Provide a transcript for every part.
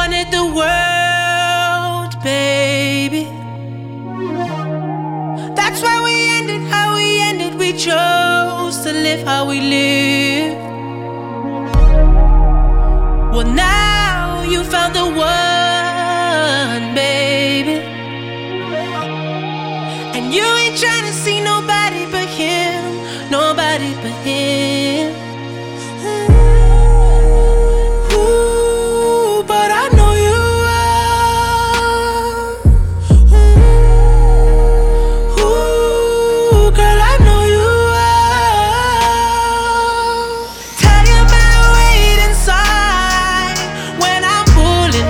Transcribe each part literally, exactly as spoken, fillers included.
wanted the world, baby. That's why we ended how we ended. We chose to live how we live. Well, now you found the one, baby, and you ain't trying to see nobody but him, nobody but him. Ooh, but I know you are. Ooh, ooh, girl, I know you are. Tell you about wait inside when I'm pulling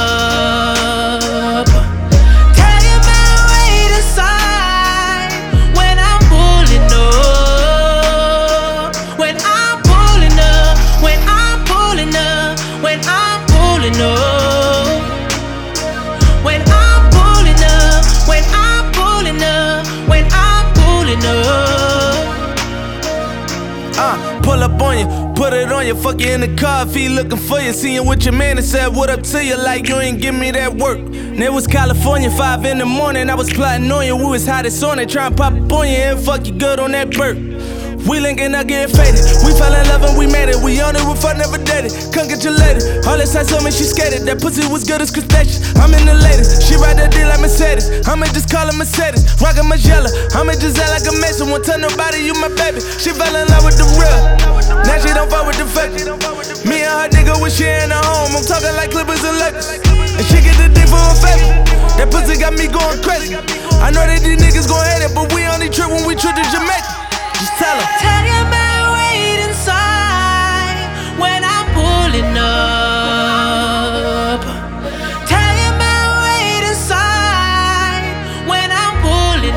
up. Tell you about wait inside when I'm pulling up. When I'm pulling up, when I'm pulling up, when I'm pulling up. When I'm pulling up, when I'm pulling up, when I'm pulling up. Uh, pull up on you, put it on you, fuck you in the car if he looking for you. See you with your man and said what up to you like you ain't give me that work. And it was California, five in the morning, I was plotting on you. We was hottest on it, trying to pop up on you and fuck you good on that burp. We linking up, getting faded. We fell in love and we made it. We on it, we fuck never dated. Come get your lady. All this time told me she skated. That pussy was good as crustaceans. I'm in the latest. She ride that D like Mercedes. I'ma just call her Mercedes. Rockin' Magella. I'ma just act like a Mason. Won't tell nobody you my baby. She fell in love with the real. Now she don't fuck with the fake. Me and her nigga when she in her home. I'm talking like Clippers and Lakers. And she get the dick for her favor. That pussy got me going crazy. I know that these niggas gon' hate it, but we only trip when we trip to Jamaica. Just tell her. Tell you about wait inside when I'm pulling up. Tell you about wait inside when I'm pulling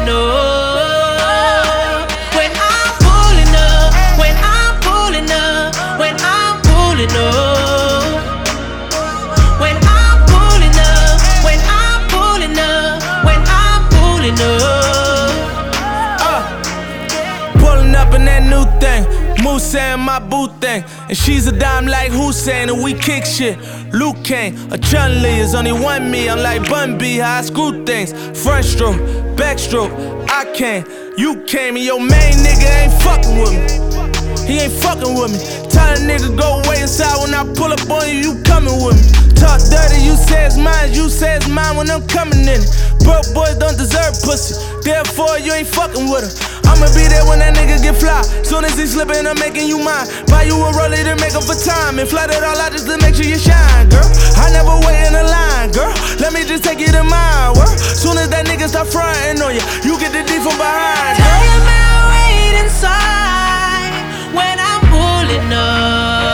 up. When I'm pulling up, when I'm pulling up, when I'm pulling up. When I'm pulling up, when I'm pulling up, when I'm pulling up. Pulling up in that new thing, Moose saying my boo thing. And she's a dime like Hussein, and we kick shit. Luke Kane, a Chun-Li is only one me. I'm like Bun B, how I screw things. Front stroke, backstroke, I came, you came, and your main nigga ain't fucking with me. He ain't fucking with me. Tell a nigga go wait inside when I pull up on you, you coming with me. Talk dirty, you say it's mine, you say it's mine when I'm coming in it. Broke boys don't deserve pussy, therefore you ain't fucking with her. I'ma be there when that nigga get fly. Soon as he slippin', I'm making you mine. Buy you a roller to make up for time, and flat it all out just to make sure you shine, girl. I never wait in the line, girl. Let me just take you to mine, work. Soon as that nigga start frontin' on you, you get the D from behind, girl. Tell you about wait inside when I'm pulling up.